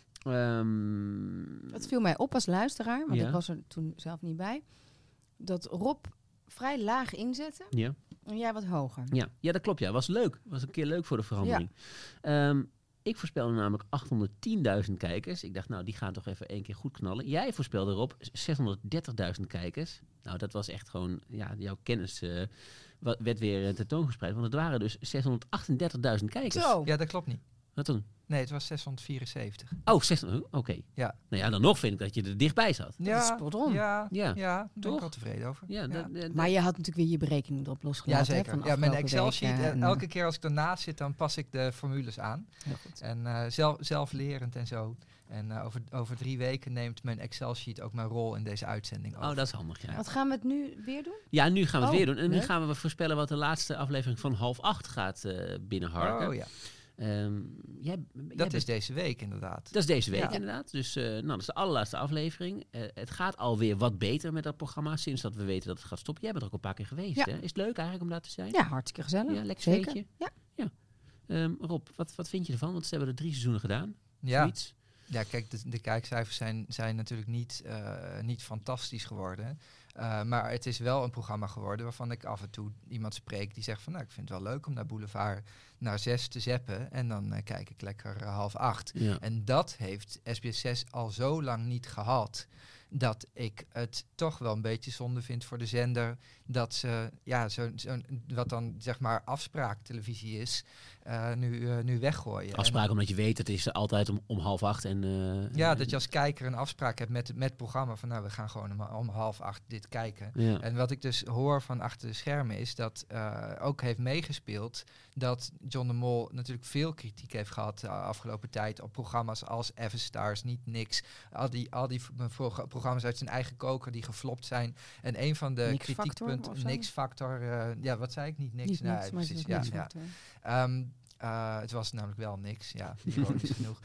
Um, Het viel mij op als luisteraar, want Ja. ik was er toen zelf niet bij, dat Rob vrij laag inzette ja. en jij wat hoger. Ja. ja, dat klopt. Ja, was leuk. Was een keer leuk voor de verandering. Ja. Um, ik voorspelde namelijk achthonderdtienduizend kijkers. Ik dacht, nou, die gaan toch even één keer goed knallen. Jij voorspelde erop zeshonderddertigduizend kijkers. Nou, dat was echt gewoon, ja, jouw kennis uh, werd weer uh, tentoongespreid. Want het waren dus zeshonderdachtendertigduizend kijkers. Zo. Ja, dat klopt niet. Wat dan? Nee, het was zeshonderdvierenzeventig. Oh, zeshonderd. Oké. Okay. Ja. Nou ja, dan nog vind ik dat je er dichtbij zat. Dat is spot on. Ja, Ja. ja, ja, daar ben Toch? ik wel tevreden over. Ja, Ja. dat, dat, Maar je had natuurlijk weer je berekening erop Ja, losgelaten. zeker. Hè, van Ja, mijn afgelopen Excel-sheet, weken eh, en, elke keer als ik ernaast zit, dan pas ik de formules aan. Heel goed. En uh, zelf, zelflerend en zo. En uh, over, over drie weken neemt mijn Excel-sheet ook mijn rol in deze uitzending over. oh, dat is handig, ja. Wat gaan we het nu weer doen? Ja, nu gaan we het Oh, weer doen. En nu leuk. gaan we voorspellen wat de laatste aflevering van half acht gaat uh, binnenharken. Oh ja, Um, jij, jij dat is bent- deze week inderdaad. Dat is deze week Ja. inderdaad. Dus uh, nou, dat is de allerlaatste aflevering. Uh, het gaat alweer wat beter met dat programma sinds dat we weten dat het gaat stoppen. Jij bent er ook een paar keer geweest, Ja. hè? Is het leuk eigenlijk om daar te zijn? Ja, hartstikke gezellig. Ja, lekker Zeker. zweetje. Ja. Um, Rob, wat, wat vind je ervan? Want ze hebben er drie seizoenen gedaan. Ja, Zoiets. Ja, kijk, de, de kijkcijfers zijn, zijn natuurlijk niet, uh, niet fantastisch geworden. Uh, maar het is wel een programma geworden waarvan ik af en toe iemand spreek die zegt van, nou, ik vind het wel leuk om naar Boulevard naar zes te zappen. En dan uh, kijk ik lekker uh, half acht. Ja. En dat heeft S B S zes al zo lang niet gehad, dat ik het toch wel een beetje zonde vind voor de zender dat ze, ja, zo, zo, wat dan zeg maar afspraaktelevisie is, uh, nu, uh, nu weggooien. Afspraak omdat je weet, het is altijd om, om half acht. En, uh, Ja, en, dat je als kijker een afspraak hebt met, met het programma van, nou, we gaan gewoon om, om half acht dit kijken. Ja. En wat ik dus hoor van achter de schermen is dat uh, ook heeft meegespeeld dat John de Mol natuurlijk veel kritiek heeft gehad de afgelopen tijd op programma's als Even Stars, Niet Niks. Al die, al die pro- programma's uit zijn eigen koker die geflopt zijn. En een van de kritiekpunten, Niks Factor, uh, ja, wat zei ik? Niet niks. Niet nee, niks, maar precies. het Ja, is ja. Factor. Um, Uh, het was namelijk wel niks, ja, ironisch genoeg.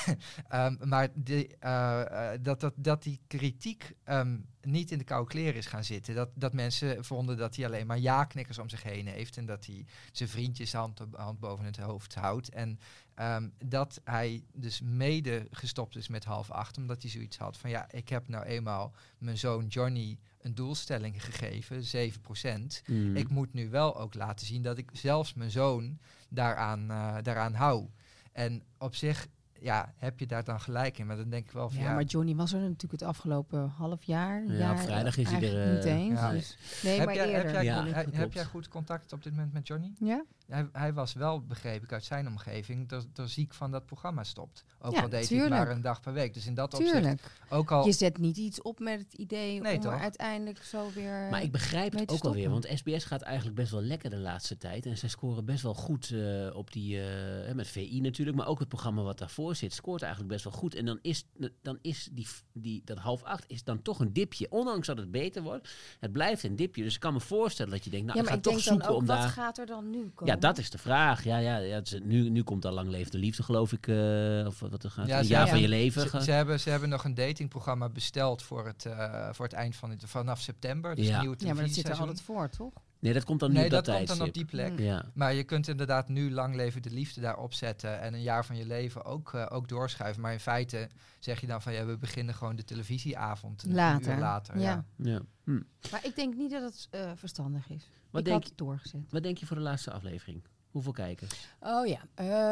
um, maar die, uh, uh, dat, dat, dat die kritiek um, niet in de koude kleren is gaan zitten. Dat, dat mensen vonden dat hij alleen maar ja-knikkers om zich heen heeft. En dat hij zijn vriendjes hand, hand boven het hoofd houdt. En um, dat hij dus mede gestopt is met half acht. Omdat hij zoiets had van, ja, ik heb nou eenmaal mijn zoon Johnny een doelstelling gegeven, zeven procent. Mm. Ik moet nu wel ook laten zien dat ik zelfs mijn zoon daaraan, uh, daaraan hou. En op zich, ja, heb je daar dan gelijk in. Maar dan denk ik wel van, Ja, ja, maar Johnny was er natuurlijk het afgelopen half jaar. Ja, jaar vrijdag is hij eigenlijk er, niet uh, eens. ja. Dus, nee, heb, maar jij, eerder. heb, jij, Ja, he- dat heb klopt. jij goed contact op dit moment met Johnny? Ja? Hij, hij was wel, begreep ik uit zijn omgeving, dat er ziek van dat programma stopt. Ook Ja, al deed hij tuurlijk. het maar een dag per week. Dus in dat opzicht Tuurlijk. ook al... Je zet niet iets op met het idee Nee, om er toch? uiteindelijk zo weer... Maar ik begrijp mee het te ook alweer, want stoppen. S B S gaat eigenlijk best wel lekker de laatste tijd. En zij scoren best wel goed uh, op die, uh, met V I natuurlijk, maar ook het programma wat daarvoor zit, scoort eigenlijk best wel goed. En dan is, dan is die, die, dat half acht is dan toch een dipje. Ondanks dat het beter wordt, het blijft een dipje. Dus ik kan me voorstellen dat je denkt, nou, ja, ik maar ga ik toch denk dan zoeken ook, om wat daar... gaat er dan nu komen? Ja, dat is de vraag. Ja, ja, ja, het is, nu, nu komt al Lang Leef de Liefde, geloof ik. Uh, of wat er gaat. Ja, een ze- jaar ja. van je leven. Ze, gaat. ze, hebben, ze hebben nog een datingprogramma besteld voor het, uh, voor het eind van het, vanaf september. Dus Ja. een nieuwe Ja, maar dat zit er televisieseizoen. altijd voor, toch? Nee, dat komt dan nu Nee, op dat dat komt dan op tijdstip. die plek. Mm. Ja. Maar je kunt inderdaad nu Lang Leven de Liefde daar opzetten en een jaar van je leven ook, uh, ook doorschuiven. Maar in feite zeg je dan van, ja, we beginnen gewoon de televisieavond een Later. uur later. Ja. Ja. Ja. Hm. Maar ik denk niet dat het uh, verstandig is. Wat ik denk, had het doorgezet. wat denk je voor de laatste aflevering? Hoeveel kijkers? Oh ja.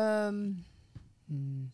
Um, hmm.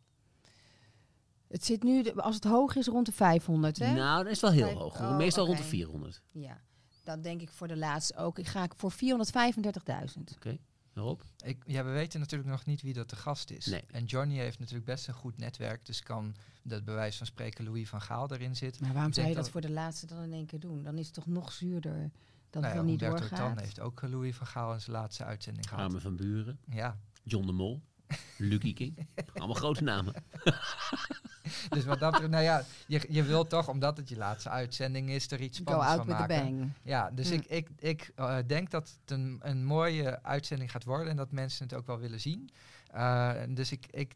Het zit nu, de, als het hoog is, rond de vijfhonderd, hè? Nou, dat is wel heel Vijf- hoog. oh, Meestal oké. rond de vierhonderd. Ja. Dat denk ik voor de laatste ook. Ik ga voor vierhonderdvijfendertigduizend. Oké, Rob? Ik, ja, we weten natuurlijk nog niet wie dat de gast is. Nee. En Johnny heeft natuurlijk best een goed netwerk, dus kan dat bij wijze van spreken Louis van Gaal erin zitten. Maar waarom Ik zou je denk dat voor de laatste dan in één keer doen? Dan is het toch nog zuurder dat Nou het ja, dan niet Humberto Tan doorgaat. heeft ook uh, Louis van Gaal in zijn laatste uitzending gehad. Armin van Buren, Ja, John de Mol, Lucky King. Allemaal grote namen. dus wat dat betreft, nou ja, je, je wilt toch, omdat het je laatste uitzending is, er iets Go spannends out van with the maken. bang. Ja, dus Hm. ik, ik, ik uh, denk dat het een, een mooie uitzending gaat worden en dat mensen het ook wel willen zien. Uh, dus ik, ik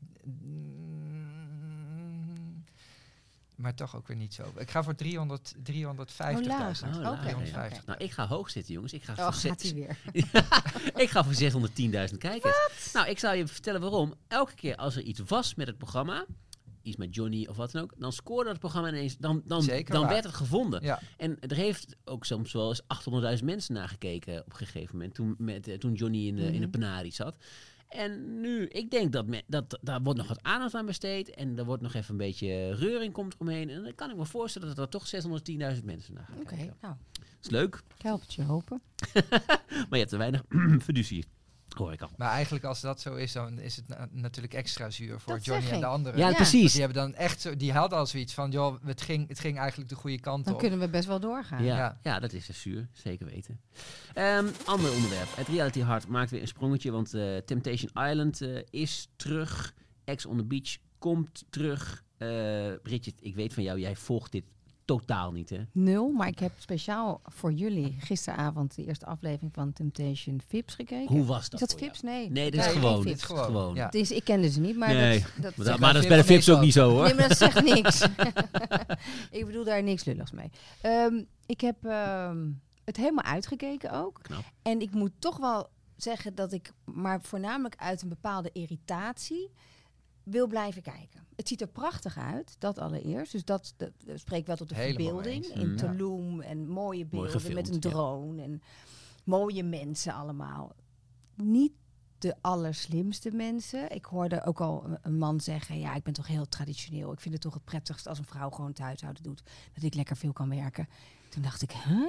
mm, maar toch ook weer niet zo. Ik ga voor driehonderd, driehonderdvijftigduizend. Oh, Oh, Oké, laag, ja. driehonderdvijftig. Nou, ik ga hoog zitten, jongens. Ik ga, Oh, voor, gaat hij zes- weer. ik ga voor zeshonderdtienduizend kijkers. Nou, ik zal je vertellen waarom. Elke keer als er iets was met het programma, iets met Johnny of wat dan ook, dan scoorde het programma ineens, dan, dan, Zeker dan waar. werd het gevonden. Ja, En er heeft ook soms wel eens achthonderdduizend mensen naar gekeken op een gegeven moment, toen, met, eh, toen Johnny in de, in de Mhm. penarie zat. En nu, ik denk dat, me, dat daar wordt nog wat aandacht aan besteed en er wordt nog even een beetje reuring komt eromheen. En dan kan ik me voorstellen dat er toch zeshonderdtienduizend mensen naar gaan Oké, kijken. nou, Dat is leuk, ik help het je hopen. maar je hebt te weinig fiducie, hoor ik al. maar eigenlijk als dat zo is, dan is het na- natuurlijk extra zuur voor Dat Johnny zeg en de ik. anderen. Ja, Ja. Want precies. die hebben dan echt zo, die hadden al zoiets van, joh, het ging, het ging eigenlijk de goede kant Dan op. kunnen we best wel doorgaan. Ja, Ja. ja. dat is dus zuur, zeker weten. Ehm, ander onderwerp. Het Reality Hart maakt weer een sprongetje, want eh, Temptation Island eh, is terug. Ex on the Beach komt terug. Eh Bridget, ik weet van jou, jij volgt dit totaal niet, hè? Nul, maar ik heb speciaal voor jullie gisteravond de eerste aflevering van Temptation V I P's gekeken. Hoe was Is dat dat voor V I jou? P's? Nee. Nee, dit is Nee, gewoon. geen Dit Vips. is gewoon. Ja. Het is, ik kende ze niet, maar Nee. dat, dat, Maar, Zeg dat, maar maar dat is Vip bij de van Vips ook Ezo. niet zo, hoor. nee, maar dat zegt niks. Ik bedoel daar niks lulligs mee. Um, ik heb um, het helemaal uitgekeken ook. Knap. En ik moet toch wel zeggen dat ik, maar voornamelijk uit een bepaalde irritatie, wil blijven kijken. Het ziet er prachtig uit, dat allereerst. Dus dat, dat, dat spreekt wel tot de Helemaal verbeelding. eens. In Mm. Tulum en mooie beelden gefilmd, met een ja. drone. En mooie mensen allemaal. Niet de allerslimste mensen. Ik hoorde ook al een, een man zeggen... ja, ik ben toch heel traditioneel. Ik vind het toch het prettigst als een vrouw gewoon het huishouden doet. Dat ik lekker veel kan werken. Toen dacht ik, huh?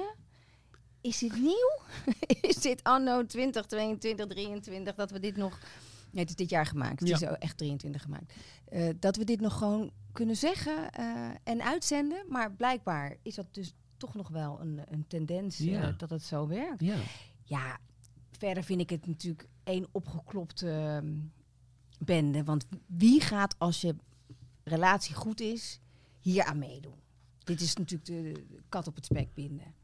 Is dit nieuw? Is dit anno twintig tweeëntwintig, drieëntwintig... dat we dit nog... Nee, het is dit jaar gemaakt. Het Ja. is ook echt drieëntwintig gemaakt. Uh, dat we dit nog gewoon kunnen zeggen uh, en uitzenden. Maar blijkbaar is dat dus toch nog wel een, een tendens uh, Ja. dat het zo werkt. Ja. Ja, verder vind ik het natuurlijk één opgeklopte uh, bende. Want wie gaat als je relatie goed is, hier aan meedoen? Dit is natuurlijk de, de kat op het spek binden.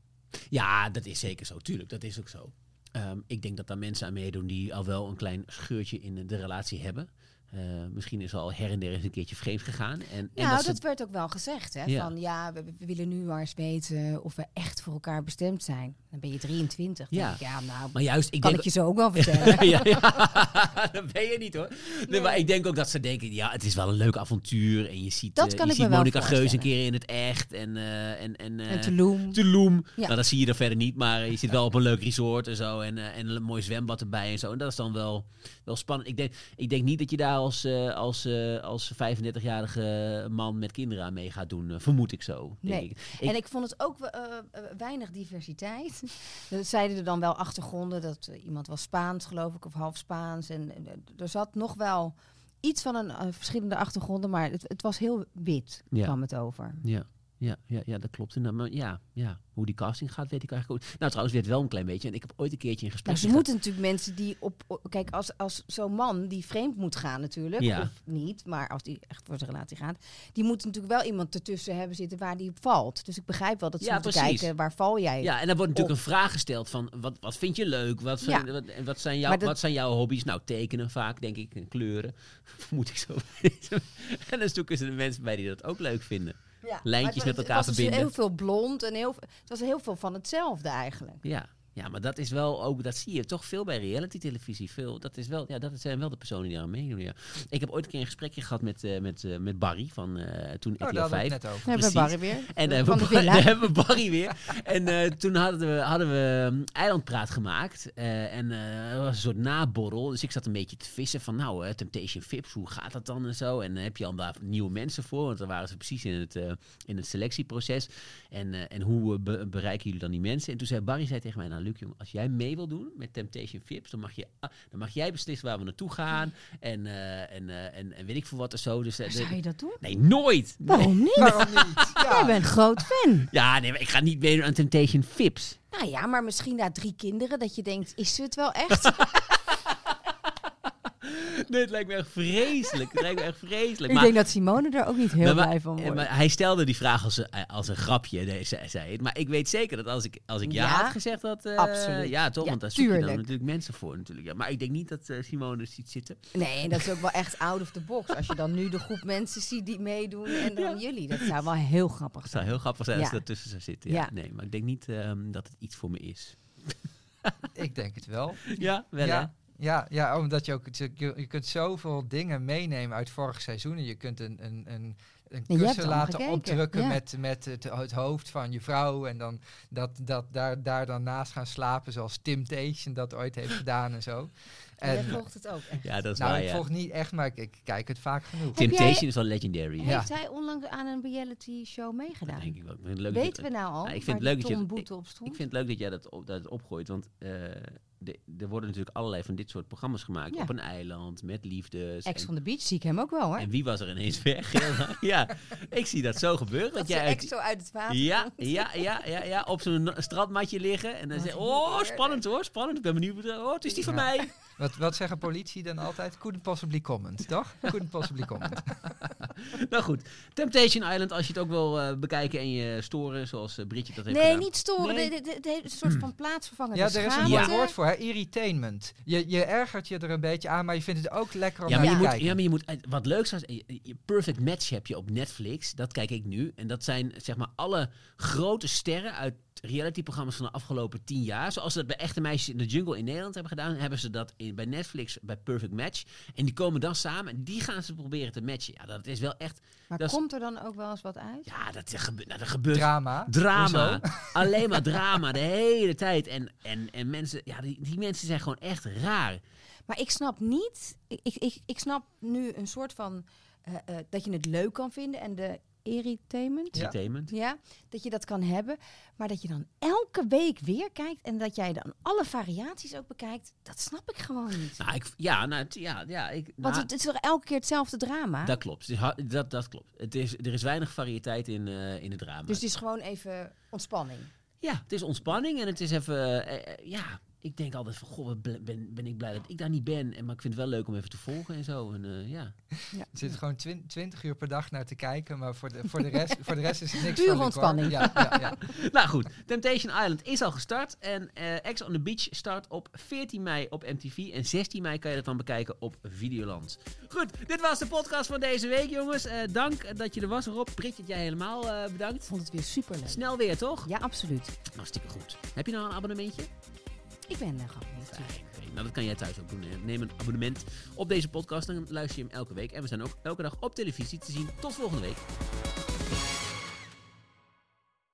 Ja, dat is zeker zo. Tuurlijk, dat is ook zo. Um, ik denk dat daar mensen aan meedoen die al wel een klein scheurtje in de relatie hebben. Uh, misschien is er al her en der eens een keertje vreemd gegaan. En, en Nou, dat, dat ze... werd ook wel gezegd. Hè? Ja. Van ja, we, we willen nu maar eens weten of we echt voor elkaar bestemd zijn. Dan ben je drieëntwintig. Ja. Denk ik, ja, nou, Maar juist, ik kan denk... ik je zo ook wel vertellen. ja, ja. Dat ben je niet hoor. Nee, Nee. maar ik denk ook dat ze denken, ja, het is wel een leuk avontuur. En je ziet, Dat uh, kan je ik ziet me wel Monica Geus een voorstellen. keer in het echt. En, uh, en, en, uh, En Tulum. Tulum. Ja. Nou, dat zie je er verder niet. Maar je zit wel op een leuk resort en zo. En, uh, en een mooi zwembad erbij en zo. En dat is dan wel, wel spannend. Ik denk, ik denk niet dat je daar als, uh, als, uh, als vijfendertigjarige man met kinderen aan mee gaat doen. Uh, vermoed ik zo. Denk Nee. ik. Ik, En ik vond het ook uh, uh, weinig diversiteit. Dat zeiden er dan wel achtergronden. Dat uh, iemand was Spaans, geloof ik, of half Spaans. En uh, er zat nog wel iets van een uh, verschillende achtergronden. Maar het, het was heel wit, Ja. kwam het over. Ja, ja, ja, ja, dat klopt. En dan, maar ja, ja, hoe die casting gaat, weet ik eigenlijk ook. Nou, trouwens, weet wel een klein beetje. En ik heb ooit een keertje in gesprek Nou, ze gegaan- moeten natuurlijk mensen die op... op- kijk, als, als zo'n man die vreemd moet gaan natuurlijk, Ja. of niet, maar als die echt voor zijn relatie gaat, die moet natuurlijk wel iemand ertussen hebben zitten waar die op valt. Dus ik begrijp wel dat ze Ja, moeten precies. kijken, waar val jij? Ja, en dan wordt natuurlijk op. een vraag gesteld van, wat, wat vind je leuk? Wat, vind- Ja. wat, en wat, zijn jouw, Maar dat- wat zijn jouw hobby's? Nou, tekenen vaak, denk ik, en kleuren. Moet ik zo En dan zoeken ze de mensen bij die dat ook leuk vinden. Ja, Lijntjes maar het met was- elkaar het was dus verbinden. heel veel blond en heel, het was heel veel van hetzelfde eigenlijk. Ja. Ja, maar dat is wel ook, dat zie je toch veel bij reality televisie. Veel, dat is wel, ja, dat zijn wel de personen die aan meedoen. Ja. Ik heb ooit een keer een gesprekje gehad met, uh, met, uh, met Barry van uh, toen Oh, R T L daar hadden we vijf. het net over. We hebben Precies. Barry weer. En uh, van we, de villa. we hebben Barry weer. En uh, toen hadden we, hadden we um, eilandpraat gemaakt. Uh, en uh, er was een soort naborrel. Dus ik zat een beetje te vissen van, nou, uh, Temptation Vips, hoe gaat dat dan en zo? En uh, heb je al daar nieuwe mensen voor? Want dan waren ze precies in het, uh, in het selectieproces. En, uh, en hoe uh, be- bereiken jullie dan die mensen? En toen zei Barry zei tegen mij, nou Luc, jongen, als jij mee wil doen met Temptation Vips, dan mag, je, uh, dan mag jij beslissen waar we naartoe gaan. En, uh, en, uh, en, en weet ik veel wat of zo. Dus, uh, Zou de, je dat doen? nee, nooit! Waarom niet? Waarom niet? Ja. Jij bent groot fan. Ja, nee, maar ik ga niet meedoen aan Temptation Vips. Nou ja, maar misschien na drie kinderen dat je denkt, is ze het wel echt? Nee, het lijkt me echt vreselijk. Het lijkt me echt vreselijk. Ik Maar, denk dat Simone er ook niet heel maar- maar- blij van eh, wordt. maar hij stelde die vraag als een, als een grapje, nee, zei, zei het. Maar ik weet zeker dat als ik, als ik ja, Ja, had gezegd dat... uh, absoluut. Ja, toch? Ja, Want daar zoek je dan tuurlijk. natuurlijk mensen voor. Natuurlijk. Ja, maar ik denk niet dat uh, Simone ziet zitten. Nee, dat is ook wel echt out of the box. Als je dan nu de groep mensen ziet die meedoen en dan jullie. Dat zou wel heel grappig Het zou zijn. heel grappig zijn als Ja. er tussen zou zitten. Ja. Ja. Nee, maar ik denk niet um, dat het iets voor me is. Ik denk het wel. Ja, wel hè? Ja, ja, ja, omdat je ook je, je kunt zoveel dingen meenemen uit vorige seizoenen. Je kunt een, een, een, een je hebt kussen allemaal laten gekeken, opdrukken ja. met, met het, het hoofd van je vrouw. En dan dat, dat daar, daar dan naast gaan slapen, zoals Temptation dat ooit heeft gedaan en zo. Jij En, volgt het ook echt. Ja, dat is nou, waar, ik ja. volg niet echt, maar ik, ik kijk het vaak genoeg. Heb Temptation jij- is wel legendary. Ja. Heeft hij onlangs aan een reality show Dat meegedaan? denk ik wel. Ik vind het leuk dat je- Weten we nou al? Ja, ik vind waar het leuk die dat je Tom het- Boete op stond? Ik vind het leuk dat jij dat, op, dat het opgooit, want uh, de, er worden natuurlijk allerlei van dit soort programma's gemaakt. Ja. Op een eiland, met liefdes. Ex en, van the Beach zie ik hem ook wel hoor. en wie was er ineens weg? ja, ik zie dat zo gebeuren. Dat, dat jij ze uit- ex zo uit het water ja, komt. ja, ja, ja, ja, op zo'n na- strandmatje liggen. En dan Wat zeg je, een oh, heerlijk. spannend hoor, spannend. Ik ben benieuwd. Oh, het is die van Ja. mij. Wat, wat zeggen politie dan altijd? Couldn't possibly comment, toch? Couldn't possibly comment. Nou goed, Temptation Island, als je het ook wil uh, bekijken en je storen, zoals uh, Bridget dat heeft Nee, gedaan. niet storen. Nee. De- de- de- Het heeft een soort van plaatsvervangende Ja, er is een schaamte. mooi woord voor, hè? Irritainment. Je, je ergert je er een beetje aan, maar je vindt het ook lekker om Ja, naar maar je te moet, kijken. ja, maar je moet, eh, wat leuks is, eh, je Perfect Match heb je op Netflix, dat kijk ik nu. En dat zijn zeg maar alle grote sterren uit realityprogramma's van de afgelopen tien jaar. Zoals ze dat bij Echte Meisjes in de Jungle in Nederland hebben gedaan, hebben ze dat in, bij Netflix bij Perfect Match. En die komen dan samen en die gaan ze proberen te matchen. Ja, dat is wel echt... Maar dat is- komt er dan ook wel eens wat uit? Ja, dat, gebe- nou, dat gebeurt... Drama. Drama. Hoezo? Alleen maar drama de hele tijd. En, en, en mensen, ja, die, die mensen zijn gewoon echt raar. Maar ik snap niet... Ik, ik, ik, ik snap nu een soort van... eh, eh, dat je het leuk kan vinden en de irritainment. Ja. Entertainment. Ja, dat je dat kan hebben. Maar dat je dan elke week weer kijkt en dat jij dan alle variaties ook bekijkt, dat snap ik gewoon niet. Nou, ik, ja, nou, t- ja, ja, ik, Want nou, het, het is toch elke keer hetzelfde drama? dat klopt. Het is ha- dat, dat klopt. Het is, er is weinig variëteit in, eh, in het drama. Dus het is gewoon even ontspanning. Ja, het is ontspanning en het is even... eh, eh, ja, ik denk altijd van, goh, wat bl- ben, ben ik blij dat ik daar niet ben. En, maar ik vind het wel leuk om even te volgen en zo. En, eh, ja. Ja. Er zit gewoon twin- twintig uur per dag naar te kijken, maar voor de, voor de, rest, voor de rest is het niks Pure van leuk, ontspanning. hoor. Ja, ja, ja. Nou goed, Temptation Island is al gestart. En eh Ex on the Beach start op veertien mei op M T V. En zestien mei kan je dat dan bekijken op Videoland. Goed, dit was de podcast van deze week, jongens. Eh, dank dat je er was, Rob. Bridget, jij helemaal eh, Ik bedankt. vond het weer super leuk. Snel weer, toch? Ja, absoluut. Hartstikke goed. Heb je nou een abonnementje? Ik ben er gewoon niet. Fijn, oké. Nou, dat kan jij thuis ook doen. hè. Neem een abonnement op deze podcast. Dan luister je hem elke week. En we zijn ook elke dag op televisie te zien. Tot volgende week.